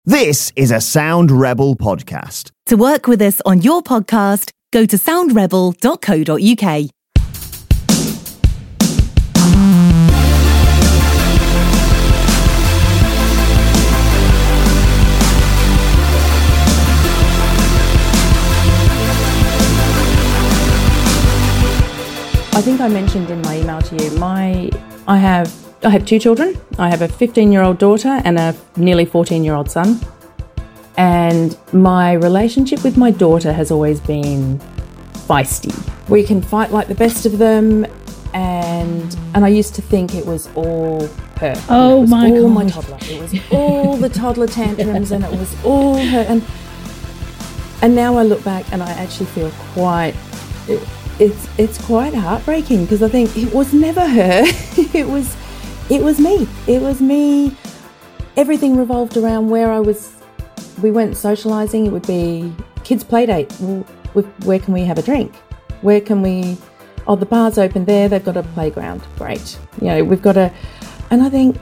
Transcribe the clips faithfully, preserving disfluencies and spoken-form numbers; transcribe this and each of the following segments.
This is a Sound Rebel podcast. To work with us on your podcast, go to sound rebel dot co dot uk. I think I mentioned in my email to you, my I have I have two children. I have a fifteen-year-old daughter and a nearly fourteen-year-old son. And my relationship with my daughter has always been feisty. We can fight like the best of them, and and I used to think it was all her. Oh it was my all God. my toddler. It was all the toddler tantrums, and it was all her. And and now I look back and I actually feel quite. It, it's it's quite heartbreaking because I think it was never her. it was. It was me. It was me. Everything revolved around where I was. We went socialising. It would be kids' play date. Well, where can we have a drink? Where can we? Oh, the bar's open there. They've got a playground. Great. You know, we've got a. And I think,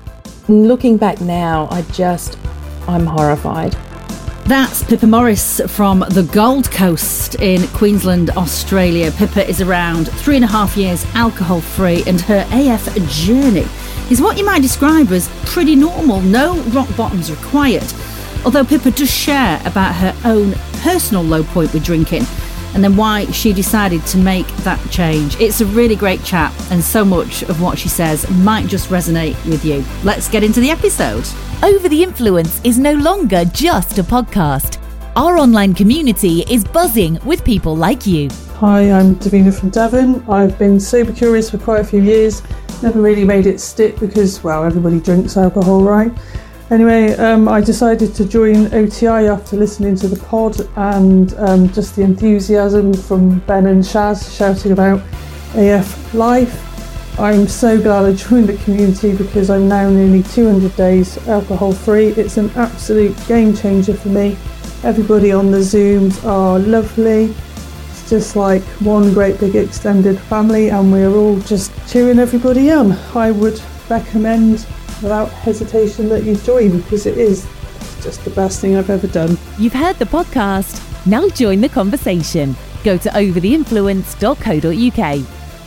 looking back now, I just, I'm horrified. That's Pippa Morris from the Gold Coast in Queensland, Australia. Pippa is around three and a half years alcohol-free, and her A F journey is what you might describe as pretty normal. No rock bottoms required. Although Pippa does share about her own personal low point with drinking and then why she decided to make that change. It's a really great chat, and so much of what she says might just resonate with you. Let's get into the episode. Over the Influence is no longer just a podcast. Our online community is buzzing with people like you. Hi, I'm Davina from Devon. I've been sober curious for quite a few years. Never really made it stick because, well, everybody drinks alcohol, right? Anyway, um, I decided to join O T I after listening to the pod and um, just the enthusiasm from Ben and Shaz shouting about A F life. I'm so glad I joined the community because I'm now nearly two hundred days alcohol free. It's an absolute game changer for me. Everybody on the Zooms are lovely. It's just like one great big extended family, and we're all just cheering everybody on. I would recommend without hesitation that you join because it is just the best thing I've ever done. You've heard the podcast. Now join the conversation. Go to over the influence dot co dot uk.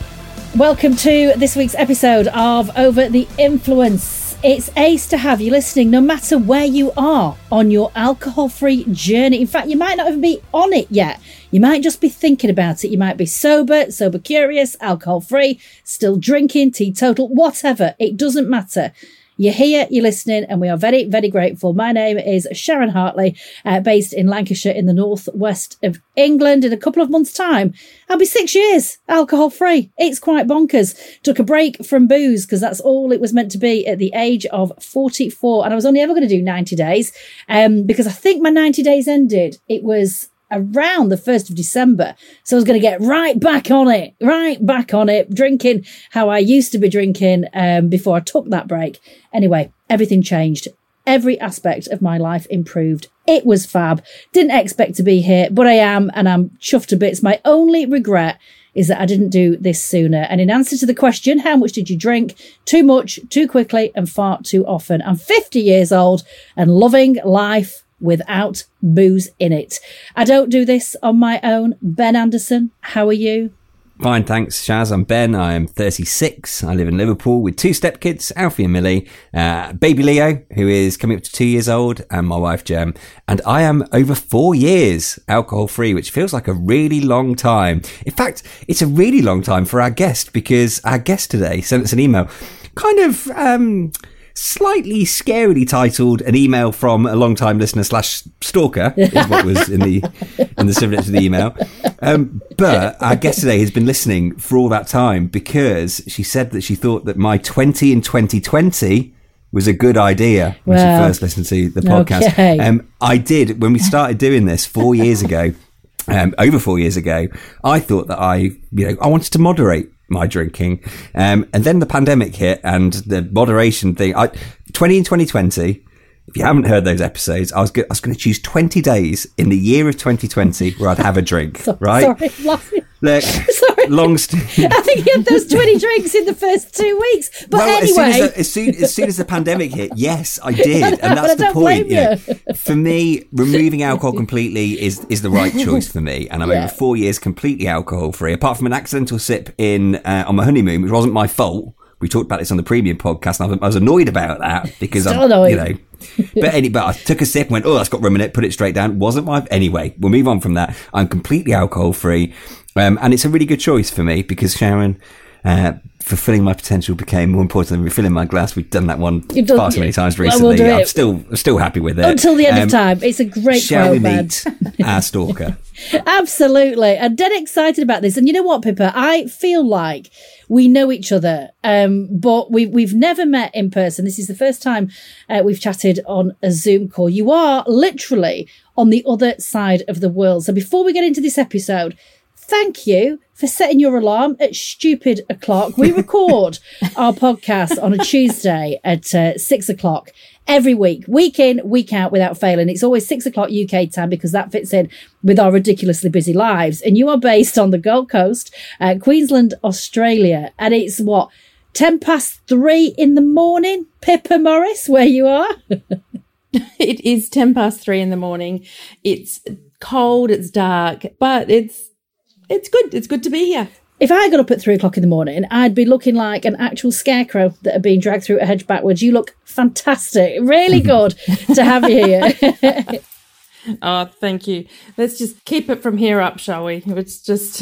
Welcome to this week's episode of Over the Influence. It's ace to have you listening no matter where you are on your alcohol-free journey. In fact, you might not even be on it yet. You might just be thinking about it. You might be sober, sober curious, alcohol-free, still drinking, teetotal, whatever. It doesn't matter. You're here, you're listening, and we are very, very grateful. My name is Sharon Hartley, uh, based in Lancashire in the northwest of England. In a couple of months' time, I'll be six years alcohol-free. It's quite bonkers. Took a break from booze because that's all it was meant to be at the age of forty-four. And I was only ever going to do ninety days um, because I think my ninety days ended. It was around the first of December. So I was going to get right back on it, right back on it, drinking how I used to be drinking um, before I took that break. Anyway, everything changed. Every aspect of my life improved. It was fab. Didn't expect to be here, but I am, and I'm chuffed to bits. My only regret is that I didn't do this sooner. And in answer to the question, how much did you drink? Too much, too quickly, and far too often. I'm fifty years old and loving life without booze in it. I don't do this on my own. Ben Anderson, how are you? Fine, thanks, Shaz. I'm Ben. I am thirty-six. I live in Liverpool with two stepkids, Alfie and Millie, uh, baby Leo, who is coming up to two years old, and my wife, Jem. And I am over four years alcohol-free, which feels like a really long time. In fact, it's a really long time for our guest, because our guest today sent us an email, kind of... um slightly scarily titled "An Email from a Long-Time Listener slash Stalker" is what was in the in the subject of the email. Um, but our guest today has been listening for all that time because she said that she thought that my twenty in twenty twenty was a good idea when Well, she first listened to the podcast. okay. Um, I did when we started doing this four years ago. Um, over four years ago, I thought that I, you know, I wanted to moderate my drinking. Um, and then the pandemic hit and the moderation thing. I, twenty in twenty twenty, if you haven't heard those episodes, I was, go- I was going to choose twenty days in the year of twenty twenty where I'd have a drink, So- right? Sorry, I'm laughing. Look, Sorry. long st- I think he had those twenty drinks in the first two weeks. But well, anyway. as soon as, the, as, soon, as soon as the pandemic hit, yes, I did. And But that's I the don't point. blame You know, you. for me, removing alcohol completely is, is the right choice for me. And I'm Yeah. over four years completely alcohol free, apart from an accidental sip in uh, on my honeymoon, which wasn't my fault. We talked about this on the premium podcast, and I was, I was annoyed about that because Still I'm, annoyed. you know. But any, but I took a sip and went, oh, that's got rum in it, put it straight down. Wasn't my, anyway, we'll move on from that. I'm completely alcohol free. Um, and it's a really good choice for me because Sharon, uh, fulfilling my potential became more important than refilling my glass. We've done that one You've done- far too many times Well, we'll recently. do I'm it. still, I'm still happy with it. Until the end Um, of time. It's a great Shall we quote, man. meet our stalker? Absolutely. I'm dead excited about this. And you know what, Pippa? I feel like we know each other, um, but we, we've never met in person. This is the first time uh, we've chatted on a Zoom call. You are literally on the other side of the world. So before we get into this episode, thank you for setting your alarm at stupid o'clock. We record our podcast on a Tuesday at uh, six o'clock every week, week in, week out, without failing. It's always six o'clock U K time because that fits in with our ridiculously busy lives. And you are based on the Gold Coast, uh, Queensland, Australia. And it's what, ten past three in the morning, Pippa Morris, where you are? It is ten past three in the morning. It's cold, it's dark, but it's it's good. It's good to be here. If I got up at three o'clock in the morning, I'd be looking like an actual scarecrow that had been dragged through a hedge backwards. You look fantastic. Really good to have you here. Oh, thank you. Let's just keep it from here up, shall we? It's just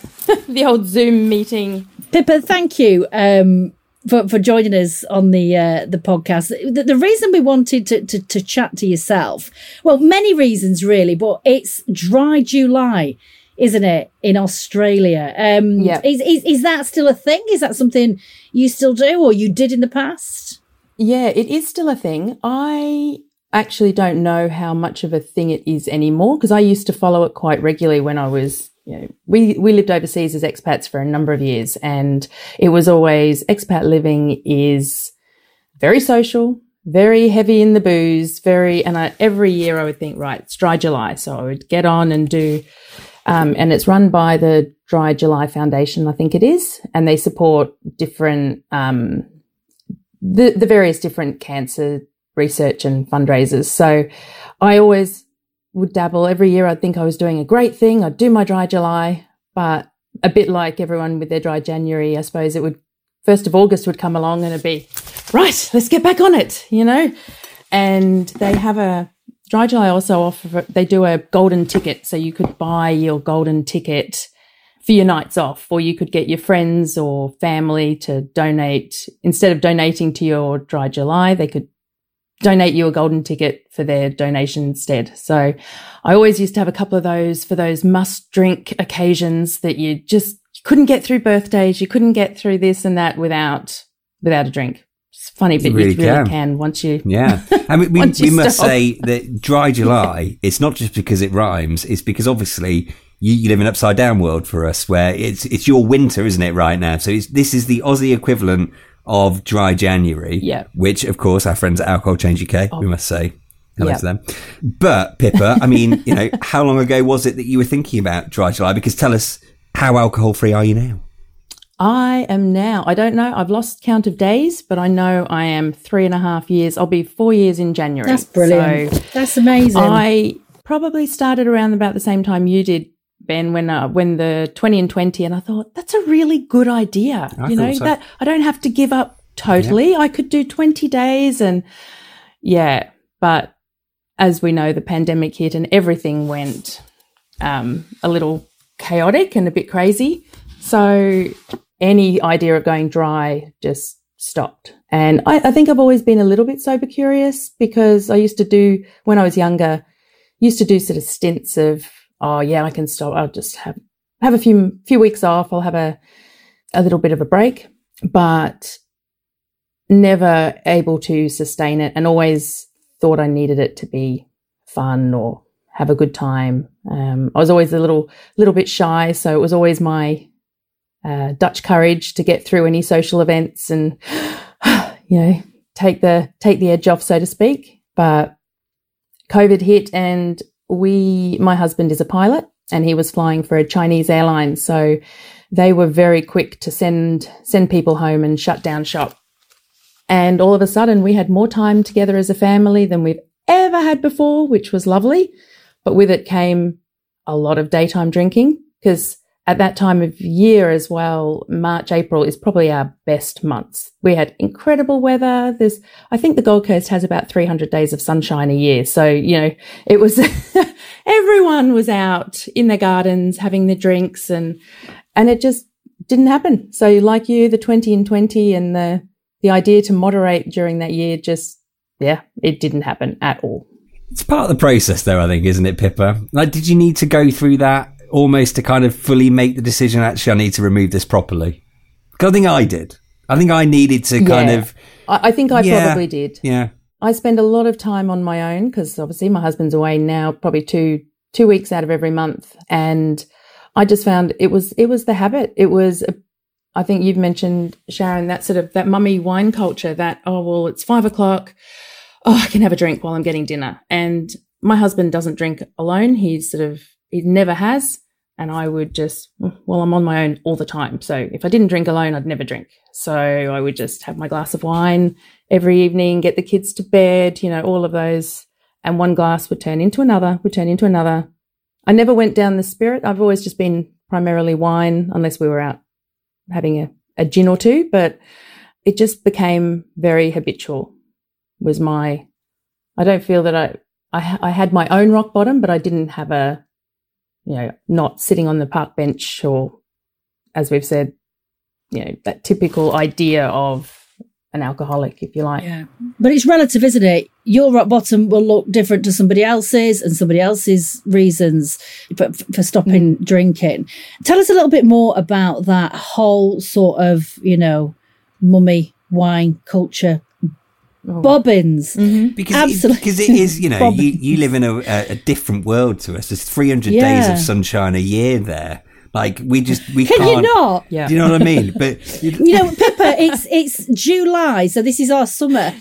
the old Zoom meeting. Pippa, thank you um, for, for joining us on the uh, the podcast. The, the reason we wanted to, to, to chat to yourself, well, many reasons really, but it's Dry July, isn't it, in Australia? Um, Yeah. Is, is, is that still a thing? Is that something you still do or you did in the past? Yeah, it is still a thing. I actually don't know how much of a thing it is anymore because I used to follow it quite regularly when I was, you know, we, we lived overseas as expats for a number of years, and it was always expat living is very social, very heavy in the booze, very, and I, every year I would think, right, it's Dry July. So I would get on and do, um, and it's run by the Dry July Foundation, I think it is, and they support different, um, the, the various different cancer research and fundraisers. So I always would dabble. Every year I'd think I was doing a great thing. I'd do my Dry July, but a bit like everyone with their Dry January, I suppose it would, first of August would come along and it'd be, right, let's get back on it, you know? And they have a, Dry July also offer, they do a golden ticket. So you could buy your golden ticket for your nights off, or you could get your friends or family to donate. Instead of donating to your Dry July, they could donate you a golden ticket for their donation instead. So I always used to have a couple of those for those must drink occasions that you just couldn't get through birthdays. You couldn't get through this and that without, without a drink. It's funny, but you really, you really can. can once you. Yeah. I mean, we, once we you must stop. say that Dry July, it's not just because it rhymes, it's because obviously you, you live in an upside down world for us where it's, it's your winter, isn't it, right now? So it's, this is the Aussie equivalent of Dry January, Yeah. which of course our friends at Alcohol Change U K, we must say hello Yeah. to them. But Pippa, I mean, you know, how long ago was it that you were thinking about Dry July? Because tell us, how alcohol free are you now? I am now, I don't know, I've lost count of days, but I know I am three and a half years. I'll be four years in January. That's brilliant. So That's amazing. I probably started around about the same time you did, Ben, when uh, when the twenty and twenty, and I thought that's a really good idea. I you know, thought so. that I don't have to give up totally. I could do twenty days, and yeah, but as we know, the pandemic hit and everything went um, a little chaotic and a bit crazy. So any idea of going dry just stopped. And I, I think I've always been a little bit sober curious because I used to do, when I was younger, used to do sort of stints of, oh yeah, I can stop. I'll just have, have a few, few weeks off. I'll have a, a little bit of a break, but never able to sustain it, and always thought I needed it to be fun or have a good time. Um, I was always a little, little bit shy. So it was always my, uh, Dutch courage to get through any social events and, you know, take the, take the edge off, so to speak. But COVID hit, and we, my husband is a pilot, and he was flying for a Chinese airline. So they were very quick to send send people home and shut down shop. And all of a sudden, we had more time together as a family than we've ever had before, which was lovely. But with it came a lot of daytime drinking, because at that time of year as well, March, April is probably our best months. We had incredible weather. There's, I think the Gold Coast has about three hundred days of sunshine a year. So, you know, it was, everyone was out in their gardens having their drinks, and, and it just didn't happen. So like you, the twenty and twenty and the, the idea to moderate during that year, just, yeah, it didn't happen at all. It's part of the process though, I think, isn't it, Pippa? Like, did you need to go through that almost to kind of fully make the decision, actually, I need to remove this properly? Because I think I did. I think I needed to kind yeah. of... I, I think I yeah, probably did. Yeah. I spend a lot of time on my own because obviously my husband's away now, probably two two weeks out of every month. And I just found it was it was the habit. It was, I think you've mentioned, Sharon, that sort of that mummy wine culture that, oh, well, it's five o'clock. Oh, I can have a drink while I'm getting dinner. And my husband doesn't drink alone. He's sort of, he never has. And I would just, well, I'm on my own all the time. So if I didn't drink alone, I'd never drink. So I would just have my glass of wine every evening, get the kids to bed, you know, all of those. And one glass would turn into another, would turn into another. I never went down the spirit. I've always just been primarily wine, unless we were out having a, a gin or two. But it just became very habitual, was my, I don't feel that I, I, I had my own rock bottom, but I didn't have a, you know, not sitting on the park bench or, as we've said, you know, that typical idea of an alcoholic, if you like. Yeah. But it's relative, isn't it? Your rock bottom will look different to somebody else's and somebody else's reasons for, for stopping mm. drinking. Tell us a little bit more about that whole sort of, you know, mummy wine culture. Oh. Bobbins. Mm-hmm. Because Absolutely. It, because it is, you know, you, you live in a, a different world to us. There's three hundred yeah. days of sunshine a year there. Like, we just, we Can can't. you not? Yeah. Do you know what I mean? But, you know, Pippa, it's, it's July, so this is our summer.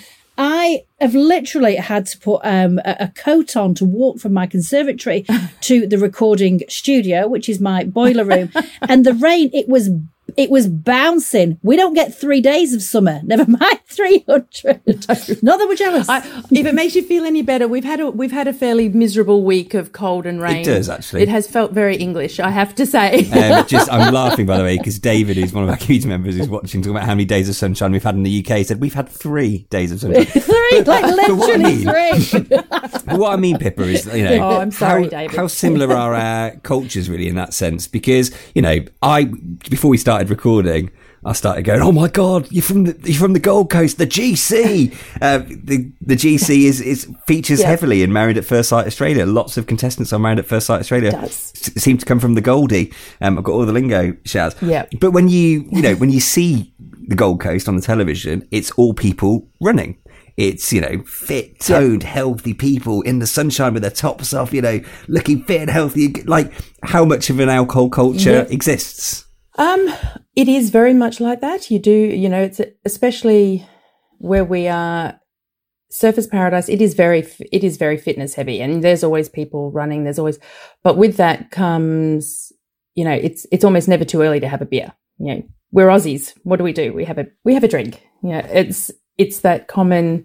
I have literally had to put um, a, a coat on to walk from my conservatory to the recording studio, which is my boiler room. And the rain, it was It was bouncing. We don't get three days of summer. Never mind three hundred. Not that we're jealous. I, if it makes you feel any better, we've had a we've had a fairly miserable week of cold and rain. It does, actually. It has felt very English, I have to say. um, just, I'm laughing, by the way, because David, who's one of our community members, who's watching, talking about how many days of sunshine we've had in the U K, he said we've had three days of sunshine. three, like literally three. But what I mean, Pippa, is, you know, oh, I'm sorry, how, David. how similar are our cultures really in that sense? Because, you know, I before we started recording, I started going, oh my God, you're from the, you're from the Gold Coast, the G C. uh, the the G C is, is features yeah. heavily in Married at First Sight Australia. Lots of contestants on Married at First Sight Australia s- seem to come from the Goldie. Um, I've got all the lingo, Shaz. Yeah. But when you, you know, when you see the Gold Coast on the television, it's all people running. It's, you know, fit, toned, yeah. healthy people in the sunshine with their tops off, you know, looking fit and healthy. Like, how much of an alcohol culture yeah. exists? Um, it is very much like that. You do, you know, it's especially where we are, Surfers Paradise. It is very, it is very fitness heavy, and there's always people running. There's always, but with that comes, you know, it's it's almost never too early to have a beer. You know, we're Aussies. What do we do? We have a we have a drink. You know, it's it's that common,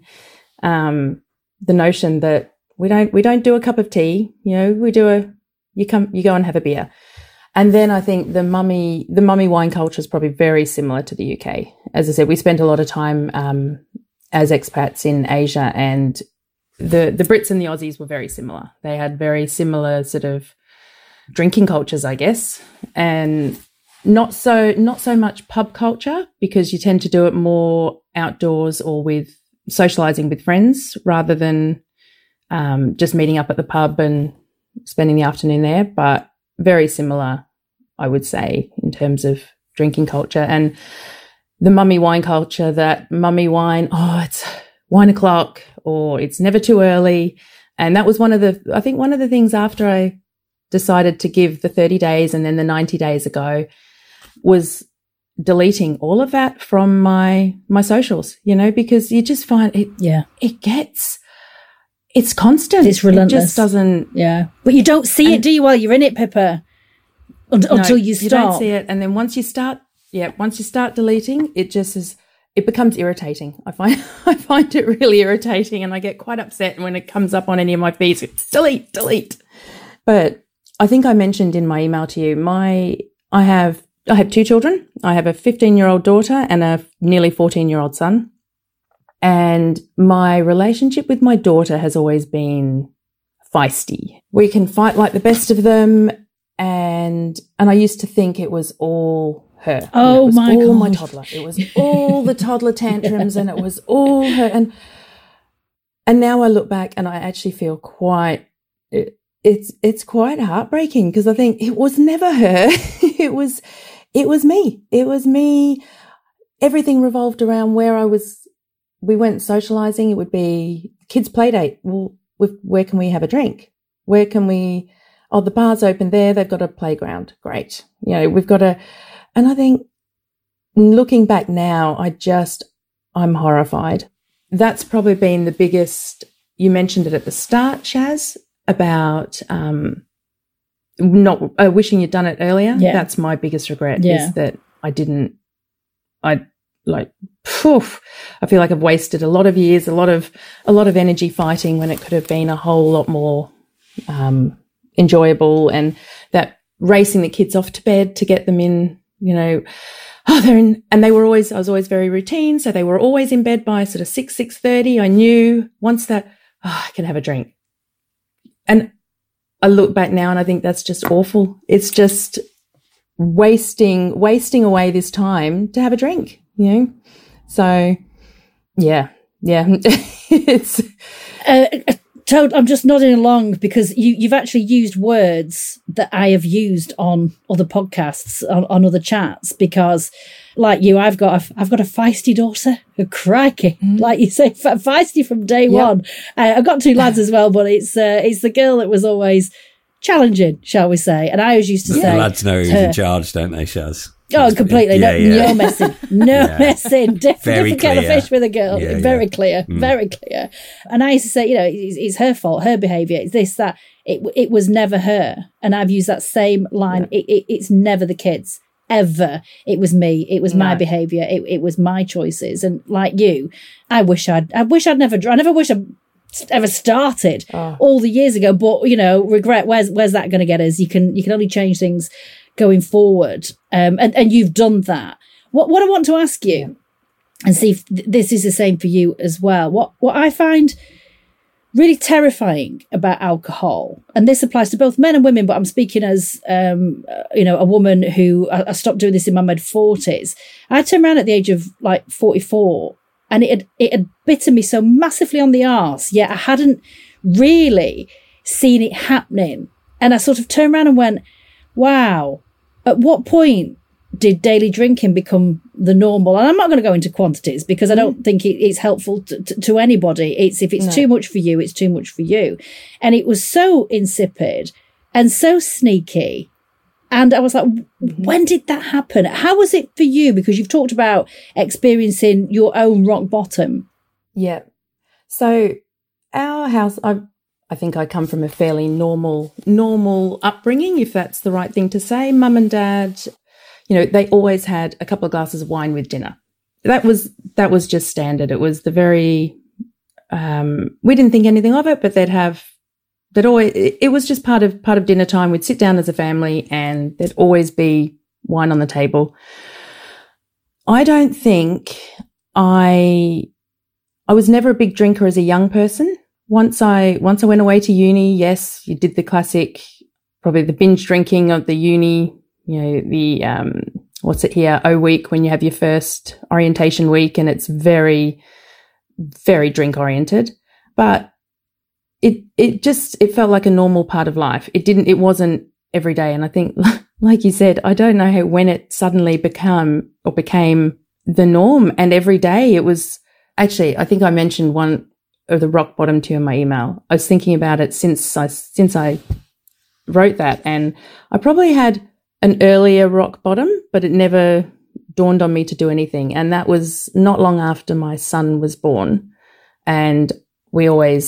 um, the notion that we don't we don't do a cup of tea. You know, we do a you come you go and have a beer. And then I think the mummy, the mummy wine culture is probably very similar to the U K. As I said, we spent a lot of time um, as expats in Asia, and the the Brits and the Aussies were very similar. They had very similar sort of drinking cultures, I guess, and not so not so much pub culture, because you tend to do it more outdoors or with socialising with friends rather than um, just meeting up at the pub and spending the afternoon there. But very similar, I would say, in terms of drinking culture. And the mummy wine culture, that mummy wine, oh, it's one o'clock or it's never too early. And that was one of the, I think one of the things after I decided to give the thirty days and then the ninety days ago was deleting all of that from my, my socials, you know, because you just find it, yeah, it gets, it's constant. It's relentless. It just doesn't. Yeah. But you don't see it, do you, while you're in it, Pippa? Until, No, until you stop. You don't see it. And then once you start, yeah, once you start deleting, it just is, it becomes irritating. I find, I find it really irritating, and I get quite upset when it comes up on any of my feeds. Delete, delete. But I think I mentioned in my email to you, my, I have, I have two children. I have a fifteen year old daughter and a nearly fourteen year old son. And my relationship with my daughter has always been feisty. We can fight like the best of them. And, and I used to think it was all her. Oh, you know, it was my all God. my toddler. It was all the toddler tantrums, and it was all her. And, and now I look back and I actually feel quite, it, it's, it's quite heartbreaking, because I think it was never her. it was, it was me. It was me. Everything revolved around where I was. We went socializing. It would be kids' play date. Well, with, where can we have a drink? Where can we, oh, the bar's open there. They've got a playground. Great. You know, we've got a, and I think looking back now, I just, I'm horrified. That's probably been the biggest, you mentioned it at the start, Shaz, about, um, not uh, wishing you'd done it earlier. Yeah. That's my biggest regret, Yeah. is that I didn't, I like, poof, I feel like I've wasted a lot of years, a lot of, a lot of energy fighting, when it could have been a whole lot more, um, enjoyable. And that racing the kids off to bed to get them in, you know, oh, they're in, and they were always, I was always very routine. So they were always in bed by sort of six, six thirty. I knew once that, oh, I can have a drink. And I look back now and I think that's just awful. It's just wasting, wasting away this time to have a drink, you know? So yeah, yeah, it's, Uh, Toad, I'm just nodding along because you, you've actually used words that I have used on other podcasts, on, on other chats, because like you, I've got a, I've got a feisty daughter, a crikey, mm. like you say, fe- feisty from day yep. one. Uh, I've got two lads as well, but it's, uh, it's the girl that was always challenging, shall we say. And I always used to the say, the lads know who's her, in charge, don't they, Shaz? Oh, completely. Yeah, no, yeah. no messing. No Yeah. messing. Different, Very different kettle of clear. fish with a girl. Yeah, very yeah. clear. Mm. Very clear. And I used to say, you know, it's, it's her fault, her behaviour. It's this, that. It it was never her. And I've used that same line. Yeah. It, it, it's never the kids. Ever. It was me. It was my No. behaviour. It, it was my choices. And like you, I wish I'd, I wish I'd never, I never wish I'd ever started Oh. all the years ago. But, you know, regret, where's, where's that going to get us? You can, you can only change things going forward. Um, and, and you've done that. What what I want to ask you, yeah. and see if th- this is the same for you as well, what what I find really terrifying about alcohol, and this applies to both men and women, but I'm speaking as, um, uh, you know, a woman who, I, I stopped doing this in my mid-forties. I turned around at the age of like forty-four, and it had, it had bitten me so massively on the arse, yet I hadn't really seen it happening. And I sort of turned around and went, wow, at what point did daily drinking become the normal? And I'm not going to go into quantities because I don't think it, it's helpful to, to, to anybody. It's if it's No. too much for you, it's too much for you. And it was so insipid and so sneaky. And I was like, mm-hmm. when did that happen? How was it for you? Because you've talked about experiencing your own rock bottom. Yeah. So our house, I I think I come from a fairly normal, normal upbringing, if that's the right thing to say. Mum and dad, you know, they always had a couple of glasses of wine with dinner. That was, that was just standard. It was the very, um, we didn't think anything of it, but they'd have, they'd always, it, it was just part of, part of dinner time. We'd sit down as a family and there'd always be wine on the table. I don't think I, I was never a big drinker as a young person. Once I, once I went away to uni, yes, you did the classic, probably the binge drinking of the uni, you know, the, um, what's it here, O week, when you have your first orientation week, and it's very, very drink oriented. But it, it just, it felt like a normal part of life. It didn't, it wasn't every day. And I think, like you said, I don't know how, when it suddenly become or became the norm, and every day it was, actually, I think I mentioned one of the rock bottom to you in my email. I was thinking about it since I, since I wrote that, and I probably had an earlier rock bottom, but it never dawned on me to do anything. And that was not long after my son was born. And we always,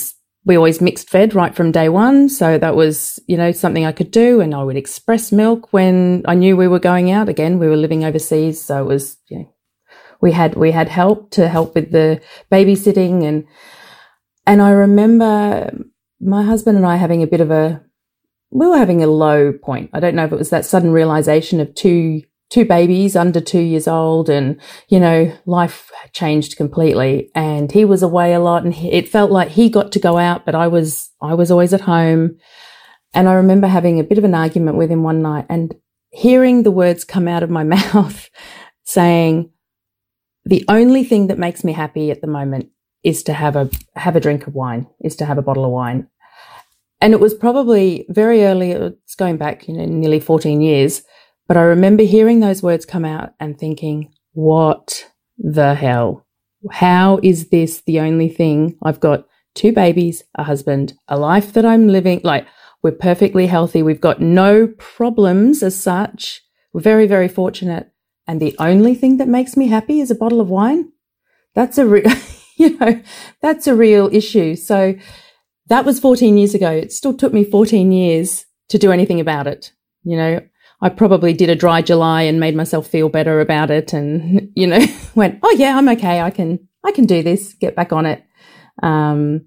we always mixed fed right from day one. So that was, you know, something I could do. And I would express milk when I knew we were going out. Again, we were living overseas. So it was, you know, we had, we had help to help with the babysitting. And, and I remember my husband and I having a bit of a, we were having a low point. I don't know if it was that sudden realization of two, two babies under two years old, and, you know, life changed completely. And he was away a lot, and he, it felt like he got to go out, but I was, I was always at home. And I remember having a bit of an argument with him one night and hearing the words come out of my mouth saying, the only thing that makes me happy at the moment is to have a, have a drink of wine, is to have a bottle of wine. And it was probably very early, it's going back, you know, nearly fourteen years. But I remember hearing those words come out and thinking, what the hell? How is this the only thing? I've got two babies, a husband, a life that I'm living. Like, we're perfectly healthy. We've got no problems as such. We're very, very fortunate. And the only thing that makes me happy is a bottle of wine. That's a, re- you know, that's a real issue. So that was fourteen years ago. It still took me fourteen years to do anything about it. You know, I probably did a dry July and made myself feel better about it, and, you know, went, oh yeah, I'm okay. I can, I can do this, get back on it. Um,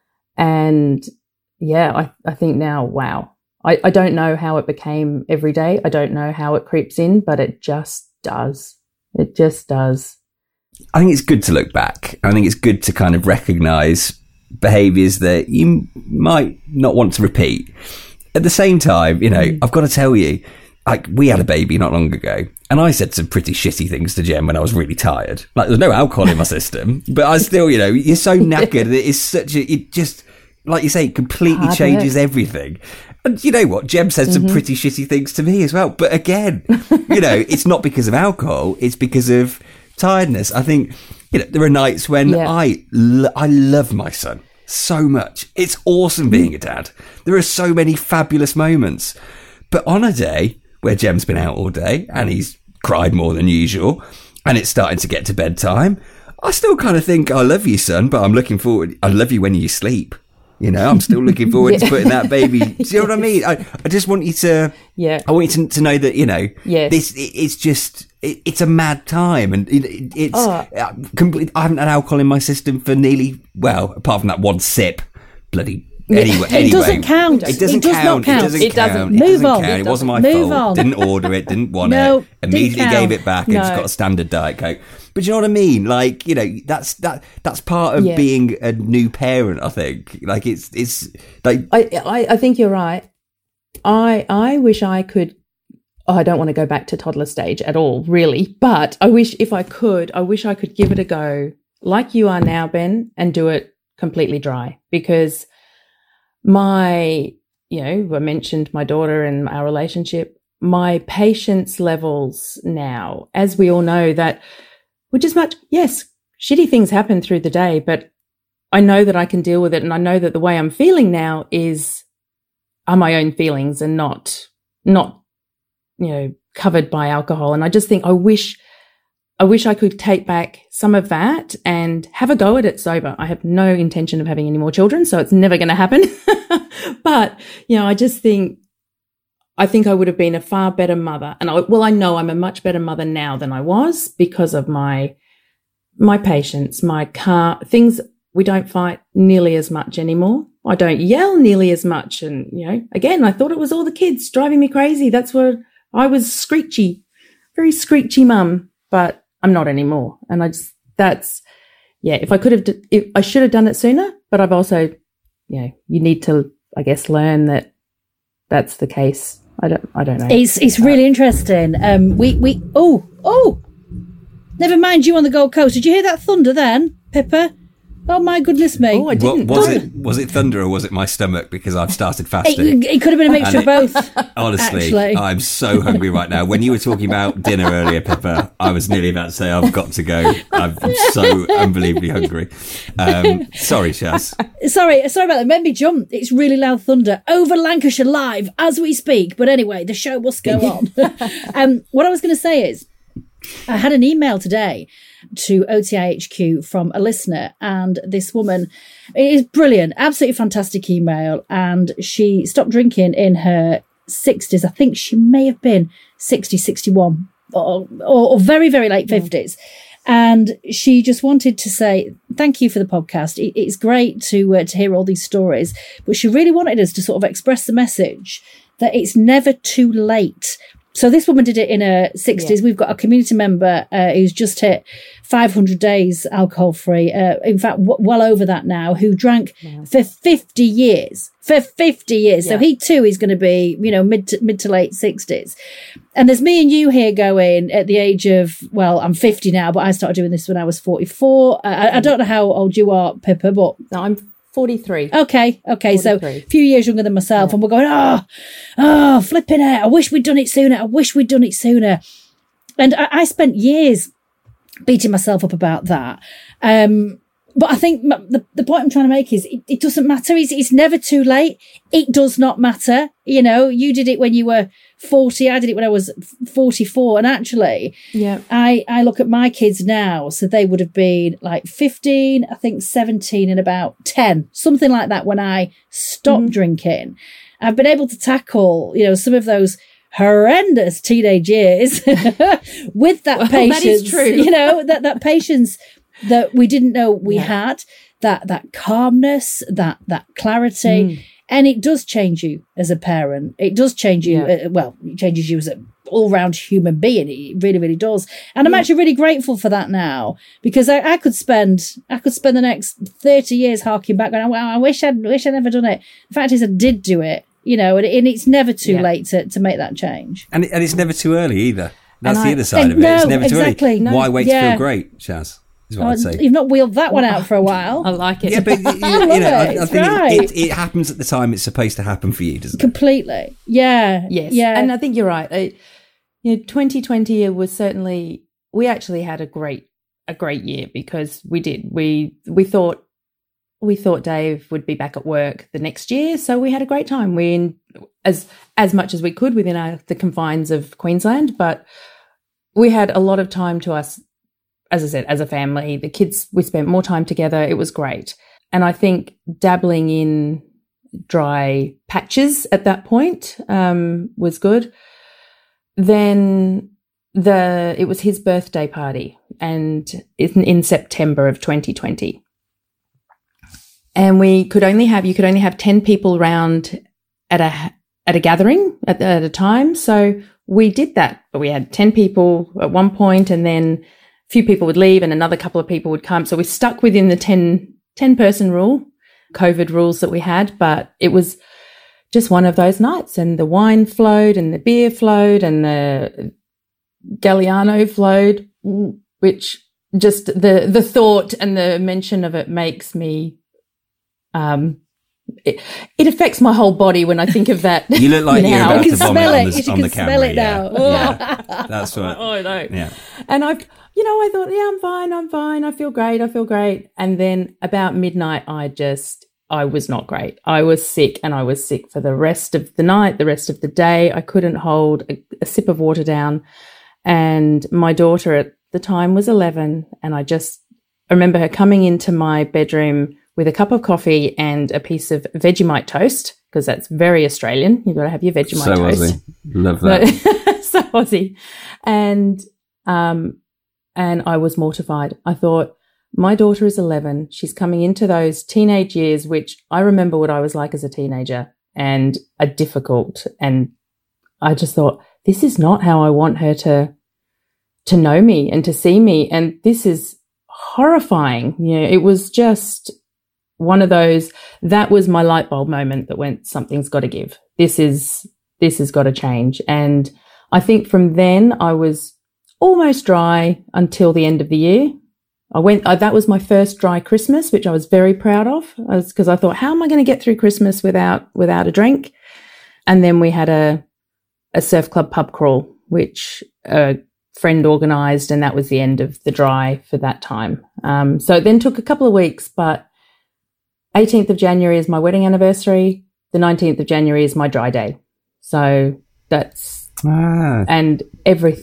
and yeah, I, I think now, wow, I, I don't know how it became every day. I don't know how it creeps in, but it just does. It just does. I think it's good to look back. I think it's good to kind of recognize behaviors that you might not want to repeat. At the same time, you know, mm. I've got to tell you, like, we had a baby not long ago, and I said some pretty shitty things to Jem when I was really tired. Like, there's no alcohol in my system, but I still, you know, you're so knackered. It is such a, it just, like you say, it completely Hard changes work. everything. And you know what? Jem said mm-hmm. some pretty shitty things to me as well. But again, you know, it's not because of alcohol. It's because of tiredness. I think, you know, there are nights when yeah. I, lo- I love my son so much. It's awesome being a dad. There are so many fabulous moments. But on a day where Jem's been out all day and he's cried more than usual and it's starting to get to bedtime, I still kind of think, I love you, son, but I'm looking forward. I love you when you sleep. You know, I'm still looking forward yeah. to putting that baby. Do you know what I mean? I, I just want you to, yeah. I want you to, to know that, you know, yes. this, it, it's just, it, it's a mad time. And it, it, it's, oh. uh, complete, I haven't had alcohol in my system for nearly, well, apart from that one sip, bloody, anyway. It anyway. doesn't count. It doesn't it does count. Not count. It doesn't it count. Doesn't. It Move doesn't on. count. It, it wasn't my Move fault. On. Didn't order it, didn't want no, it. Immediately gave it back and no. just got a standard Diet Coke. But you know what I mean? Like, you know, that's that that's part of yeah. being a new parent, I think. Like, it's it's like I, I I think you're right. I I wish I could oh, I don't want to go back to toddler stage at all, really. But I wish if I could, I wish I could give it a go like you are now, Ben, and do it completely dry. Because my, you know, I mentioned my daughter and our relationship, my patience levels now, as we all know, that which is much, yes, shitty things happen through the day, but I know that I can deal with it. And I know that the way I'm feeling now is, are my own feelings and not, not, you know, covered by alcohol. And I just think I wish, I wish I could take back some of that and have a go at it sober. I have no intention of having any more children, so it's never going to happen. But, you know, I just think, I think I would have been a far better mother. And I, well, I know I'm a much better mother now than I was because of my, my patience, my car, things, we don't fight nearly as much anymore. I don't yell nearly as much. And, you know, again, I thought it was all the kids driving me crazy. That's what I was, screechy, very screechy mum, but I'm not anymore. And I just, that's, yeah, if I could have, if I should have done it sooner, but I've also, you know, you need to, I guess, learn that that's the case. I don't, I don't know. It's it's really interesting. Um, we we oh oh, never mind you on the Gold Coast. Did you hear that thunder then, Pippa? Oh my goodness me! Oh, I didn't. What, was it was it thunder or was it my stomach because I've started fasting? It, it could have been a mixture of both. Honestly, actually. I'm so hungry right now. When you were talking about dinner earlier, Pippa, I was nearly about to say I've got to go. I'm so unbelievably hungry. Um, sorry, Shaz. Sorry, sorry about that. Made me jump. It's really loud thunder over Lancashire live as we speak. But anyway, the show must go on. um, what I was going to say is, I had an email today. to O T I H Q from a listener. And this woman, it is brilliant, absolutely fantastic email. And she stopped drinking in her sixties. I think she may have been sixty, sixty-one or, or, or very, very late fifties. And she just wanted to say, thank you for the podcast. It, it's great to uh, to hear all these stories. But she really wanted us to sort of express the message that it's never too late. So this woman did it in her sixties. Yeah. We've got a community member uh, who's just hit five hundred days alcohol-free. Uh, in fact, w- well over that now, who drank yeah. for fifty years. For fifty years. Yeah. So he too is going to be, you know, mid to, mid to late sixties. And there's me and you here going at the age of, well, I'm fifty now, but I started doing this when I was forty-four. I, I don't know how old you are, Pippa, but... No, I'm forty-three. Okay, okay. forty-three. So a few years younger than myself. Yeah. And we're going, oh, oh, flipping it. I wish we'd done it sooner. I wish we'd done it sooner. And I, I spent years beating myself up about that. Um, but I think the, the point I'm trying to make is it, it doesn't matter. It's, it's never too late. It does not matter. You know, you did it when you were forty. I did it when I was forty-four. And actually, yeah, I, I look at my kids now. So they would have been like fifteen, I think seventeen and about ten, something like that when I stopped mm-hmm. drinking. I've been able to tackle, you know, some of those horrendous teenage years with that well, patience, that is true. you know, that, that patience that we didn't know we yeah. had, that, that calmness, that, that clarity. Mm. And it does change you as a parent. It does change you. Yeah. Uh, well, it changes you as an all-round human being. It really, really does. And I'm yeah. actually really grateful for that now, because I, I could spend, I could spend the next thirty years harking back going, well, I wish I'd, wish I'd never done it. The fact is, I did do it, you know, and, and it's never too yeah. late to, to make that change. And, it, and it's never too early either. That's and the I, other side of it. No, it's never exactly. too early. No. Why wait yeah. to feel great, Shaz? Is what oh, I'd say. You've not wheeled that one out for a while. I like it. Yeah, but you, you, I you know, I, I think right. it, it, it happens at the time it's supposed to happen for you, doesn't it? Completely. Yeah. Yes. Yeah. And I think you're right. I, you know, twenty twenty was certainly, we actually had a great, a great year because we did. We we thought we thought Dave would be back at work the next year, so we had a great time. We in, as as much as we could within our, the confines of Queensland, but we had a lot of time to us. As I said, as a family, the kids, we spent more time together. It was great. And I think dabbling in dry patches at that point um, was good. Then the it was his birthday party, and in, in September of twenty twenty. And we could only have, you could only have ten people round at a at a gathering at, at a time. So we did that, but we had ten people at one point, and then few people would leave and another couple of people would come. So we stuck within the ten, ten person rule, COVID rules that we had, but it was just one of those nights, and the wine flowed and the beer flowed and the Galliano flowed, which just the, the thought and the mention of it makes me, um, it, it affects my whole body when I think of that. You look like you're about to vomit on the, you on can the camera. Smell it yeah. now. Yeah. That's what. Oh, no. Yeah. And I've, you know, I thought, yeah, I'm fine, I'm fine, I feel great, I feel great. And then about midnight, I just, I was not great. I was sick, and I was sick for the rest of the night, the rest of the day. I couldn't hold a, a sip of water down. And my daughter at the time was eleven, and I just I remember her coming into my bedroom with a cup of coffee and a piece of Vegemite toast, because that's very Australian. You've got to have your Vegemite so toast. Aussie. Love that. so Aussie. And, um, and I was mortified. I thought, my daughter is eleven. She's coming into those teenage years, which I remember what I was like as a teenager, and are difficult. And I just thought, this is not how I want her to, to know me and to see me. And this is horrifying. You know, it was just one of those, that was my light bulb moment that went, something's got to give. This is, this has got to change. And I think from then I was almost dry until the end of the year. I went, uh, that was my first dry Christmas, which I was very proud of, because I, I thought, how am I going to get through Christmas without, without a drink? And then we had a, a surf club pub crawl, which a friend organised, and that was the end of the dry for that time. Um, so it then took a couple of weeks, but eighteenth of January is my wedding anniversary. The nineteenth of January is my dry day. So that's, ah. and everything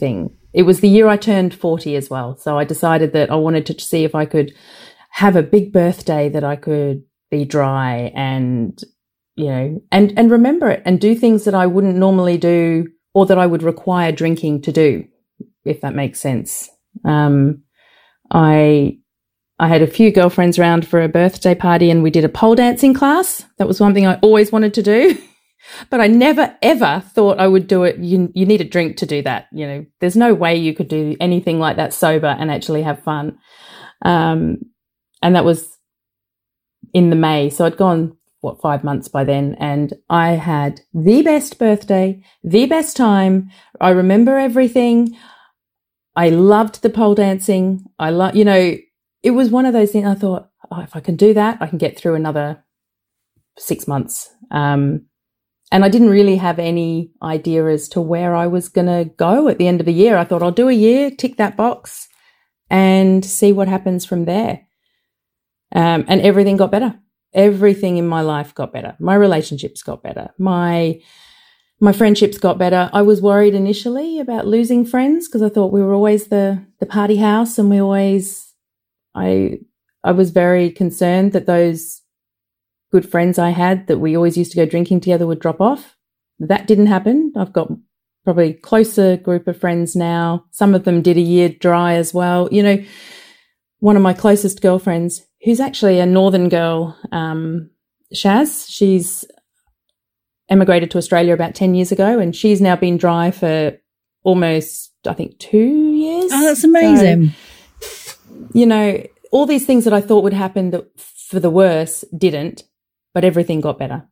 it was the year I turned forty as well. So I decided that I wanted to see if I could have a big birthday that I could be dry and, you know, and, and remember it and do things that I wouldn't normally do or that I would require drinking to do, if that makes sense. Um, I, I had a few girlfriends round for a birthday party and we did a pole dancing class. That was one thing I always wanted to do. But I never, ever thought I would do it. You, you need a drink to do that. You know, there's no way you could do anything like that sober and actually have fun. Um, and that was in the May. So I'd gone, what, five months by then. And I had the best birthday, the best time. I remember everything. I loved the pole dancing. I love, you know, it was one of those things I thought, oh, if I can do that, I can get through another six months. Um, And I didn't really have any idea as to where I was going to go at the end of the year. I thought I'll do a year, tick that box and see what happens from there. Um, and everything got better. Everything in my life got better. My relationships got better. My, my friendships got better. I was worried initially about losing friends because I thought we were always the, the party house and we always, I, I was very concerned that those good friends I had that we always used to go drinking together would drop off. That didn't happen. I've got probably closer group of friends now. Some of them did a year dry as well. You know, one of my closest girlfriends, who's actually a northern girl, um, Shaz, she's emigrated to Australia about ten years ago and she's now been dry for almost, I think, two years. Oh, that's amazing. So, you know, all these things that I thought would happen that for the worse didn't. But everything got better.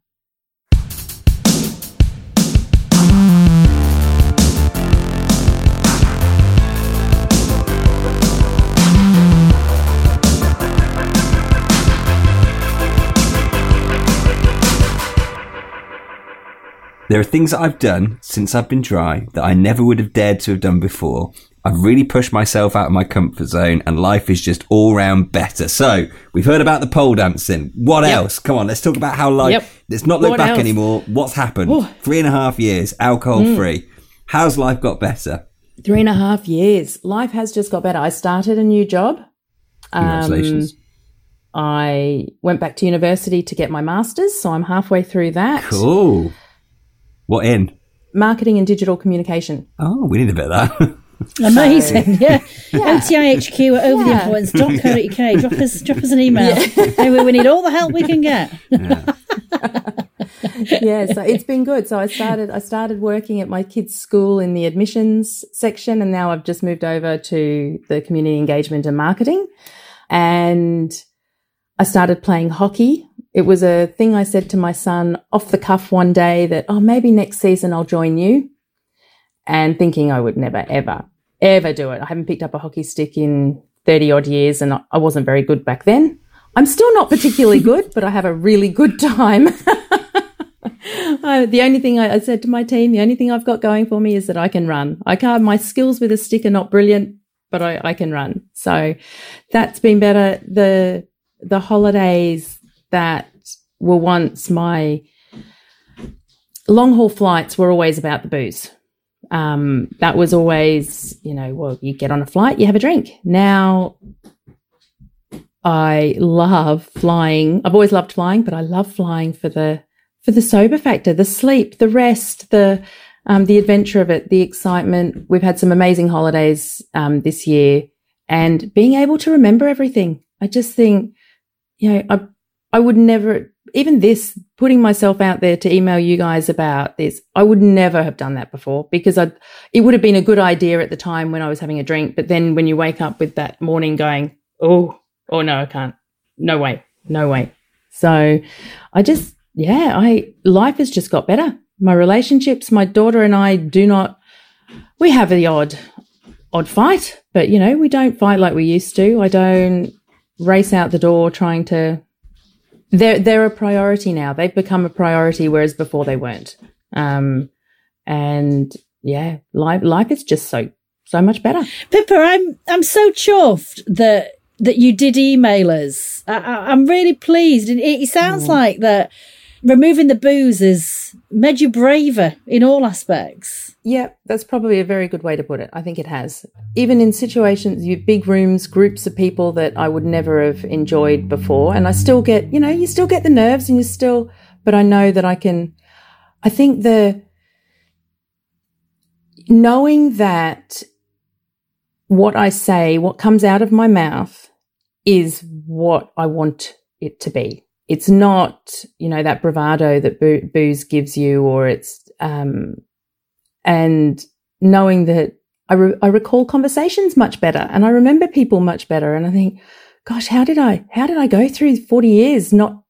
There are things that I've done since I've been dry that I never would have dared to have done before. I've really pushed myself out of my comfort zone and life is just all round better. So we've heard about the pole dancing. What yep. else? Come on, let's talk about how life, yep. let's not look what back else? anymore. What's happened? Ooh. Three and a half years, alcohol mm. free. How's life got better? Three and a half years. Life has just got better. I started a new job. Congratulations. Um, I went back to university to get my master's. So I'm halfway through that. Cool. What in? Marketing and digital communication. Oh, we need a bit of that. Amazing, so, yeah. yeah. O T I H Q at over the influence dot co dot U K. Drop us, drop us an email. Yeah. Maybe we need all the help we can get. Yeah. yeah, so it's been good. So I started, I started working at my kids' school in the admissions section, and now I've just moved over to the community engagement and marketing. And I started playing hockey. It was a thing I said to my son off the cuff one day that, oh, maybe next season I'll join you. And thinking I would never, ever, ever do it. I haven't picked up a hockey stick in thirty odd years and I wasn't very good back then. I'm still not particularly good, but I have a really good time. I, the only thing I, I said to my team, the only thing I've got going for me is that I can run. I can't, my skills with a stick are not brilliant, but I, I can run. So that's been better. The, the holidays that were once my long haul flights were always about the booze. Um, that was always, you know, well, you get on a flight, you have a drink. Now I love flying. I've always loved flying, but I love flying for the, for the sober factor, the sleep, the rest, the, um, the adventure of it, the excitement. We've had some amazing holidays, um, this year and being able to remember everything. I just think, you know, I, I would never, even this, putting myself out there to email you guys about this, I would never have done that before because I, it would have been a good idea at the time when I was having a drink. But then when you wake up with that morning going, oh, oh no, I can't. No way. No way. So I just, yeah, I, life has just got better. My relationships, my daughter and I do not, we have the odd, odd fight, but you know, we don't fight like we used to. I don't race out the door trying to, They're they're a priority now. They've become a priority, whereas before they weren't. Um, and yeah, life life is just so so much better. Pippa, I'm I'm so chuffed that that you did email us. I, I, I'm really pleased. It, it sounds mm. like that removing the booze has made you braver in all aspects. Yeah, that's probably a very good way to put it. I think it has. Even in situations, you big rooms, groups of people that I would never have enjoyed before. And I still get, you know, you still get the nerves and you still, but I know that I can, I think the, knowing that what I say, what comes out of my mouth is what I want it to be. It's not, you know, that bravado that boo- booze gives you, or it's, um, and knowing that I, re- I recall conversations much better and I remember people much better. And I think, gosh, how did I, how did I go through forty years not,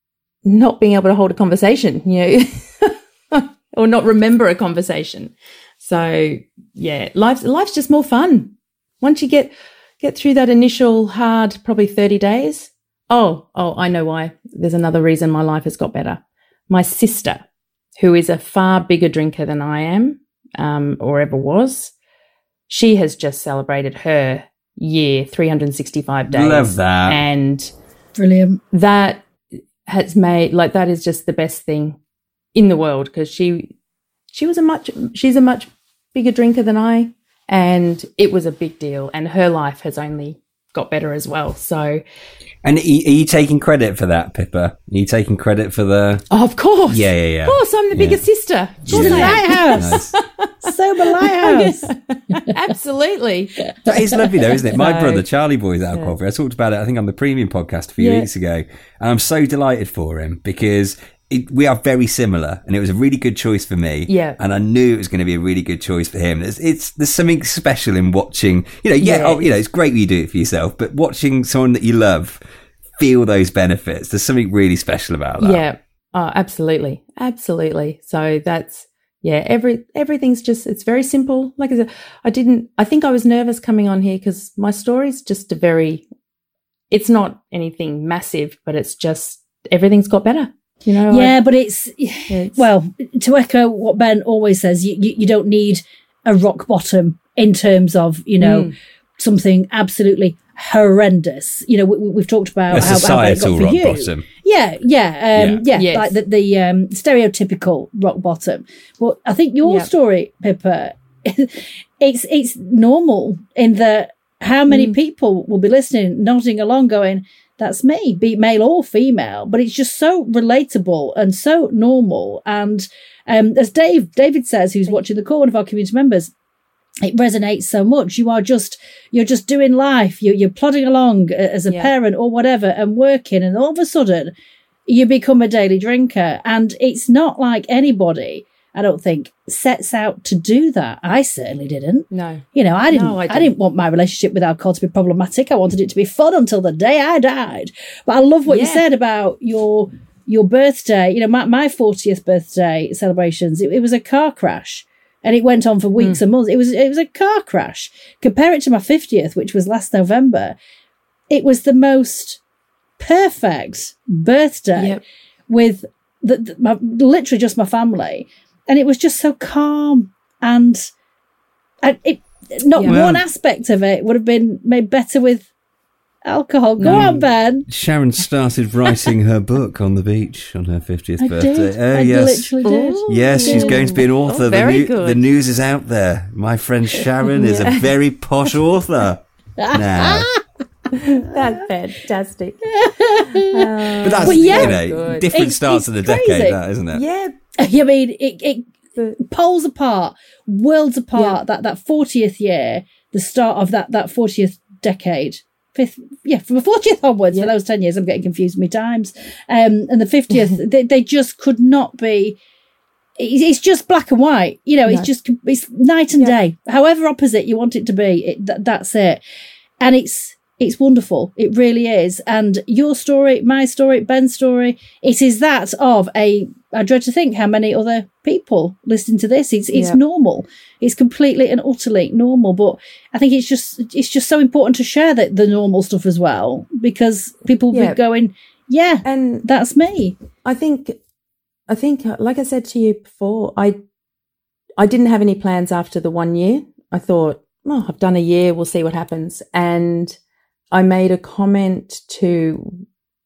not being able to hold a conversation, you know, or not remember a conversation. So yeah, life's, life's just more fun. Once you get, get through that initial hard, probably thirty days. Oh, oh, I know why. There's another reason my life has got better. My sister, who is a far bigger drinker than I am, um, or ever was, she has just celebrated her year, three hundred sixty-five days. Love that. And Brilliant. that has made, like, that is just the best thing in the world, because she, she was a much, she's a much bigger drinker than I, and it was a big deal, and her life has only got better as well. So, and are you, are you taking credit for that, Pippa? Are you taking credit for the? Oh, of course. Yeah, yeah, yeah. Of course, I'm the bigger Yeah. sister. Of course She's a I am. lighthouse. Sober lighthouse. Absolutely. That is lovely though, isn't it? My So- brother, Charlie Boy's alcohol free. I talked about it, I think, on the premium podcast a few Yeah. weeks ago. And I'm so delighted for him because it, we are very similar and it was a really good choice for me. Yeah. And I knew it was going to be a really good choice for him. It's, it's there's something special in watching, you know, yeah, Yeah. oh, you know, it's great when you do it for yourself, but watching someone that you love feel those benefits, there's something really special about that. Yeah. Oh, absolutely. Absolutely. So that's, yeah, every, everything's just, it's very simple. Like I said, I didn't, I think I was nervous coming on here because my story's just a very, it's not anything massive, but it's just, everything's got better. You know? Yeah, I- but it's, it's well, to echo what Ben always says, you, you, you don't need a rock bottom in terms of, you know, Mm. something absolutely horrendous. You know, we, we- we've talked about A how, how bad it got societal for rock you. bottom. Yeah, yeah, um, yeah, Yes. like the, the um, stereotypical rock bottom. But I think your Yeah. story, Pippa, it's it's normal in that how many Mm. people will be listening, nodding along, going, "That's me," be it male or female. But it's just so relatable and so normal. And um, as Dave David says, who's watching the call, one of our community members, it resonates so much. You are just, you're just doing life. You're, you're plodding along as a Yeah. parent or whatever and working. And all of a sudden you become a daily drinker. And it's not like anybody, I don't think, sets out to do that. I certainly didn't. No. You know, I didn't, No, I I, didn't. didn't want my relationship with alcohol to be problematic. I wanted it to be fun until the day I died. But I love what you Yeah. said about your, your birthday. You know, my, my fortieth birthday celebrations, it, it was a car crash. And it went on for weeks and months. It was it was a car crash. Compare it to my fiftieth, which was last November. It was the most perfect birthday Yep. with the, the, my, literally just my family, and it was just so calm. And, and it not Yeah. one aspect of it would have been made better with alcohol. Go No. on, Ben. Sharon started writing her book on the beach on her fiftieth I birthday. did. Oh, I yes. literally did. Ooh. Yes, she's going to be an author. Oh, very the, good. the news is out there. My friend Sharon is a very posh author now. That's fantastic. But that's, Well, yeah. you know, Good. different It's- starts it's of the decade, crazy. that, isn't it? Yeah. I mean, it, it But- poles apart, worlds apart. Yeah. That that fortieth year, the start of that that fortieth decade, fifth, yeah, from the fortieth onwards. Yeah. For those ten years, I'm getting confused with my times. Um, and the fiftieth, they they just could not be. It's it's just black and white, you know. No. It's just it's night and Yeah. day. However opposite you want it to be, it, th- that's it. And it's it's wonderful. It really is. And your story, my story, Ben's story, it is that of a. I dread to think how many other people listening to this. It's it's Yeah. normal. It's completely and utterly normal. But I think it's just it's just so important to share the, the normal stuff as well, because people will Yeah. be going, yeah, And that's me. I think, I think, uh, like I said to you before, I, I didn't have any plans after the one year. I thought, well, I've done a year, we'll see what happens. And I made a comment to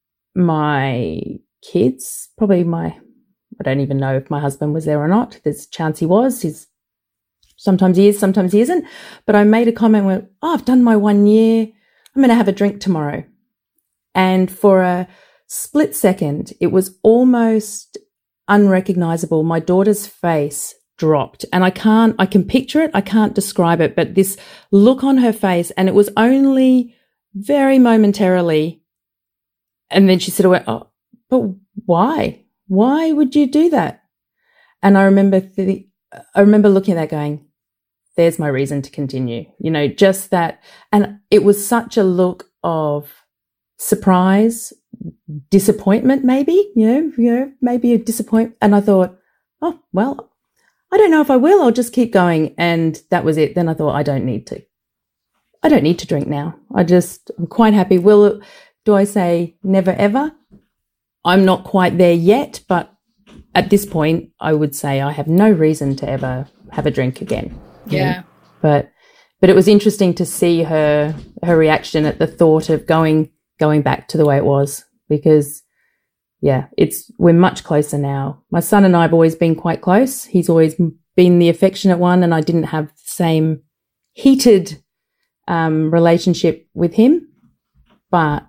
my kids, probably my, I don't even know if my husband was there or not. There's a chance he was. He's Sometimes he is, sometimes he isn't. But I made a comment where, oh, I've done my one year. I'm going to have a drink tomorrow. And for a split second, it was almost unrecognizable. My daughter's face dropped, and I can't, I can picture it. I can't describe it, but this look on her face, and it was only very momentarily. And then she said, oh, but why? Why would you do that? And I remember, th- I remember looking at that going, there's my reason to continue, you know, just that. And it was such a look of surprise, disappointment, maybe, you know, you know, maybe a disappointment. And I thought, oh, well, I don't know if I will. I'll just keep going. And that was it. Then I thought, I don't need to. I don't need to drink now. I just, I'm quite happy. Will, do I say never ever? I'm not quite there yet, but at this point, I would say I have no reason to ever have a drink again. Yeah. But, but it was interesting to see her, her reaction at the thought of going, going back to the way it was, because yeah, it's, we're much closer now. My son and I have always been quite close. He's always been the affectionate one, and I didn't have the same heated um, relationship with him. But,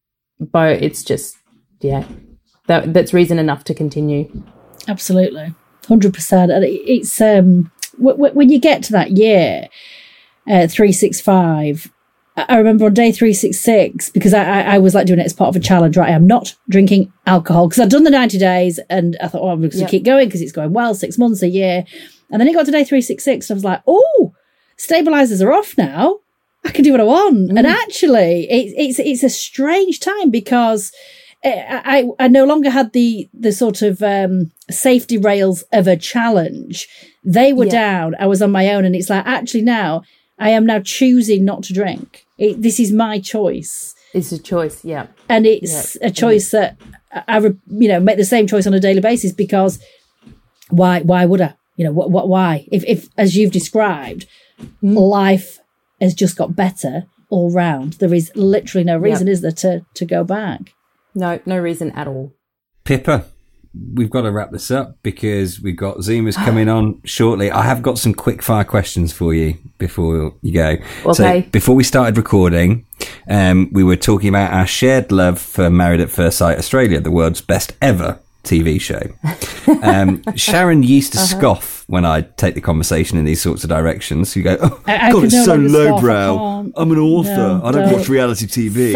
but it's just, yeah, that that's reason enough to continue. Absolutely, one hundred percent. And it's um, w- w- when you get to that year, uh, three sixty-five. I remember on day three sixty-six, because I, I, I was like doing it as part of a challenge, right? I'm not drinking alcohol, because I'd done the ninety days and I thought, oh, I'm going to yep. keep going because it's going well, six months, a year. And then it got to day three sixty-six and I was like, oh, stabilizers are off now. I can do what I want. Mm. And actually, it, it's it's a strange time, because I, I, I no longer had the, the sort of um, safety rails of a challenge. They were yeah. down. I was on my own. And it's like, actually now, I am now choosing not to drink. It, this is my choice. It's a choice, yeah. And it's yeah. a choice yeah. that I, you know, make the same choice on a daily basis, because why? Why would I? You know, what? What? Why? If, if as you've described, mm. life has just got better all round. There is literally no reason, yep. is there, to to go back? No, no reason at all. Pippa, we've got to wrap this up because we've got Zoomers coming on shortly. I have got some quick fire questions for you before you go. Okay. So before we started recording, um, we were talking about our shared love for Married at First Sight Australia, the world's best ever T V show. Um, Sharon used to uh-huh. scoff when I take the conversation in these sorts of directions. You go, oh, I, I God, it's so lowbrow. I'm an author. No, I don't, don't watch reality T V.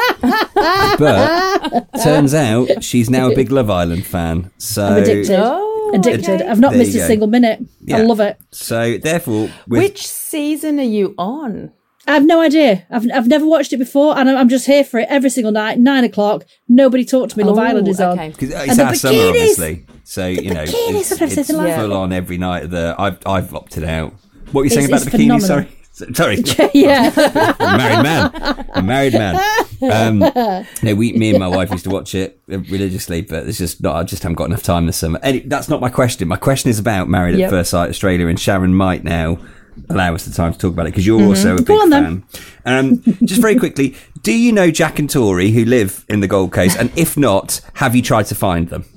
But turns out she's now a big Love Island fan. So I'm addicted. Oh, addicted. okay. I've not There missed you a go. single minute. Yeah. I love it. So therefore, with, Which season are you on? I have no idea. I've I've never watched it before, and I'm, I'm just here for it every single night. Nine o'clock. Nobody talked to me. Love Oh, Island is okay. on. because it's And the our summer, bikinis. obviously. So you know, bikinis, it's, I've never it's seen the like full it. on every night of the. I've I've opted out. What were you saying It's- about it's the bikinis? phenomenal. Sorry, sorry. Yeah. I'm a married man. I'm a married man. Um, no, we, me and my wife used to watch it religiously, but it's just not. I just haven't got enough time this summer. Any, that's not my question. My question is about Married at Yep. First Sight Australia, and Sharon might now allow us the time to talk about it because you're also a big Go on, fan. Um, just very quickly, do you know Jack and Tori who live in the Gold Coast? And if not, have you tried to find them?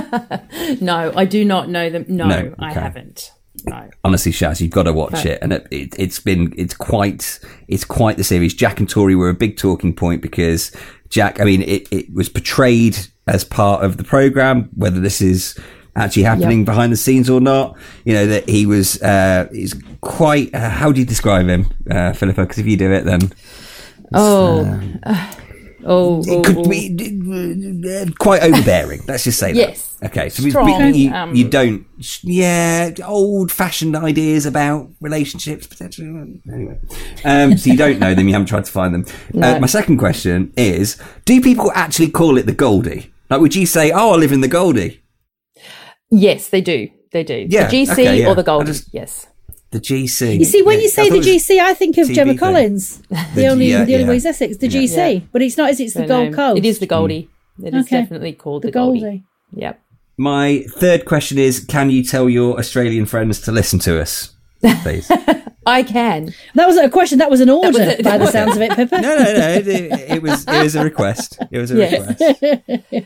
No, I do not know them. No, No, I okay. haven't. No. Honestly, Shaz, you've got to watch But- it, and it, it, it's been it's quite it's quite the series. Jack and Tori were a big talking point because Jack, I mean, it, it was portrayed as part of the program, whether this is actually happening Yep. behind the scenes or not. You know that he was uh, he's quite. Uh, how do you describe him, uh, Philippa? Because if you do it, then Oh, um, uh, oh, it oh, could oh. be uh, quite overbearing. Let's just say that. Yes. Okay, so we, Strong, we, you, um, you don't, yeah, old-fashioned ideas about relationships potentially. Anyway, um, so you don't know them, you haven't tried to find them. No. Uh, my second question is: do people actually call it the Goldie? Like, would you say, "Oh, I live in the Goldie"? Yes, they do. They do. Yeah, The G C okay, yeah. or the Goldie. I just- Yes. The G C. You see, when Yeah, you I say thought the it was- G C, I think of T V Gemma thing. Collins. The The- only, yeah, the only yeah. way is Essex, the Yeah. G C. Yeah. But it's not as it's the So, Gold no, Coast. It is the Goldie. It is Okay. definitely called the, the Goldie. Goldie. Yep. My third question is: can you tell your Australian friends to listen to us, please? I can. That wasn't a question. That was an order, was a- by the sounds of it, Pippa. No, no, no. It, it was it was a request. It was a Yes. request.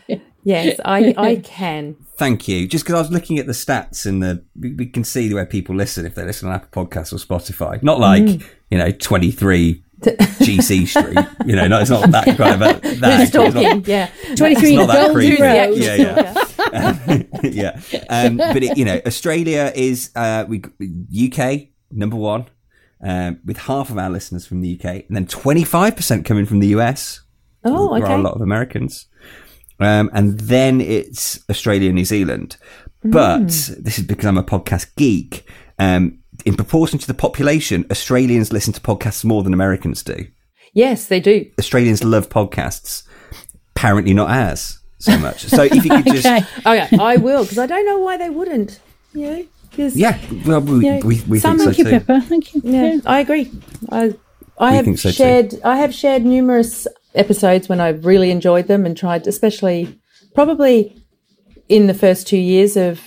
Yes, I, I can. Thank you. Just because I was looking at the stats and the, we, we can see where people listen if they listen on Apple Podcasts or Spotify. Not like, mm. you know, twenty-three G C Street. You know, no, it's not that kind of a, that. Talking, not, yeah. twenty-three Golden Road. Yeah, yeah. yeah. Um, but, it, you know, Australia is uh, we U K, number one, um, with half of our listeners from the U K, and then twenty-five percent coming from the U S. Oh, okay. There are a lot of Americans. Um, and then it's Australia and New Zealand. But mm. this is because I'm a podcast geek. Um, in proportion to the population, Australians listen to podcasts more than Americans do. Yes, they do. Australians love podcasts. Apparently not ours so much. So if you could just... okay. okay, I will, because I don't know why they wouldn't. You know, yeah, well, we, you know, we, we think so Thank you, too. Pippa. Thank you. Yeah, yeah. I agree. I, I we have think so shared. too. I have shared numerous episodes when I've really enjoyed them and tried, especially probably in the first two years of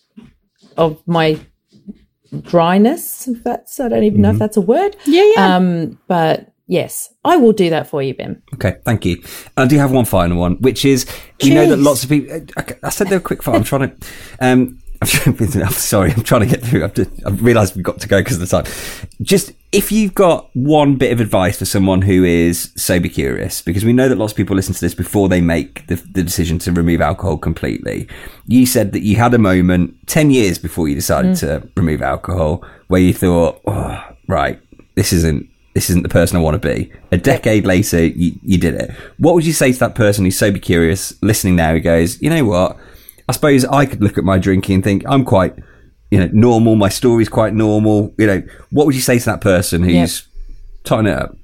of my dryness. If that's, I don't even mm-hmm. know if that's a word. Yeah, yeah. Um, but yes, I will do that for you, Ben. Okay, thank you. I do have one final one, which is we Jeez. know that lots of people. I, I said they were quick fire. I'm trying to. Um, I'm, trying, I'm sorry. I'm trying to get through. I've, just, I've realised we've got to go because of the time. Just if you've got one bit of advice for someone who is sober curious, because we know that lots of people listen to this before they make the, the decision to remove alcohol completely. You said that you had a moment ten years before you decided mm. to remove alcohol where you thought, oh, right, this isn't this isn't the person I want to be. A decade later, you, you did it. What would you say to that person who's sober curious, listening now, who goes, you know what? I suppose I could look at my drinking and think I'm quite, you know, normal. My story's quite normal. You know, what would you say to that person who's yep. tying it up?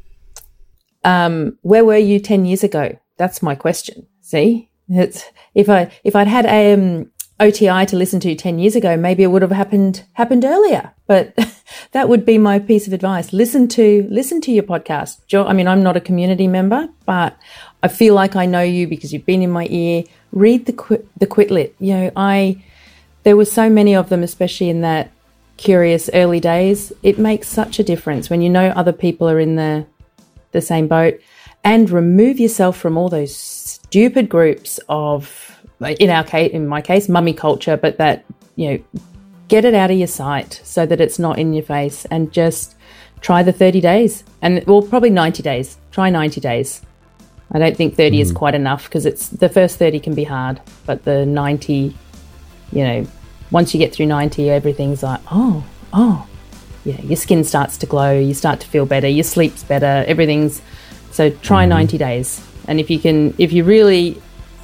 Um, where were you ten years ago? That's my question. See, it's, if I if I'd had a um, O T I to listen to ten years ago, maybe it would have happened happened earlier. But that would be my piece of advice. Listen to listen to your podcast. I mean, I'm not a community member, but I feel like I know you because you've been in my ear. Read the Quit, the Quitlet. You know, I there were so many of them, especially in that curious early days. It makes such a difference when you know other people are in the the same boat, and remove yourself from all those stupid groups of, in our case, in my case, mummy culture. But that, you know, get it out of your sight so that it's not in your face, and just try the thirty days, and well, probably ninety days. Try ninety days. I don't think thirty mm. is quite enough because it's the first thirty can be hard, but the ninety, you know, once you get through ninety, everything's like, oh, oh, yeah, your skin starts to glow, you start to feel better, your sleep's better, everything's, so try mm. ninety days. And if you can, if you really,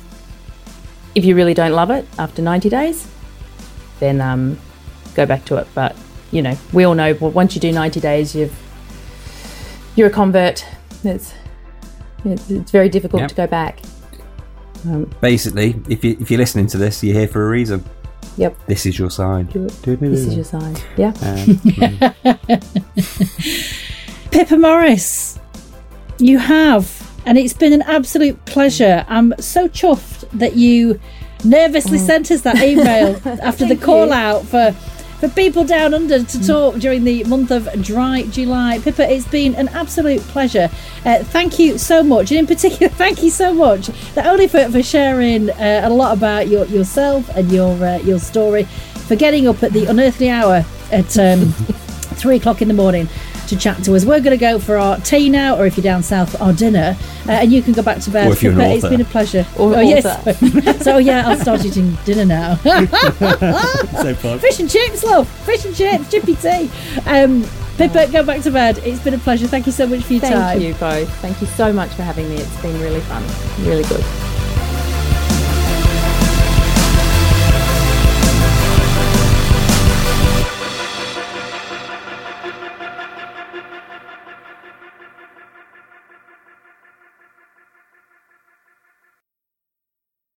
if you really don't love it after ninety days, then um, go back to it. But, you know, we all know once you do ninety days, you've, you're a convert. It's, It's, it's very difficult yep. to go back. Um, Basically, if you if you're listening to this, you're here for a reason. Yep. This is your sign. This is your sign. Yeah. Um, Pippa Morris, you have, and it's been an absolute pleasure. I'm so chuffed that you nervously oh. sent us that email after the call you. out for. For people down under to talk during the month of dry July. Pippa, it's been an absolute pleasure. Uh, thank you so much. And in particular, thank you so much, not only for, for sharing uh, a lot about your, yourself and your uh, your story, for getting up at the unearthly hour at um, three o'clock in the morning to chat to us. We're going to go for our tea now, or if you're down south, our dinner, uh, and you can go back to bed. Or if you're Pippa, an it's been a pleasure. Or oh, yes. So yeah, I'll start eating dinner now. So fun. Fish and chips, love. Fish and chips, chippy tea. Um, Pippa, go back to bed. It's been a pleasure. Thank you so much for your Thank time. Thank you both. Thank you so much for having me. It's been really fun. Really good.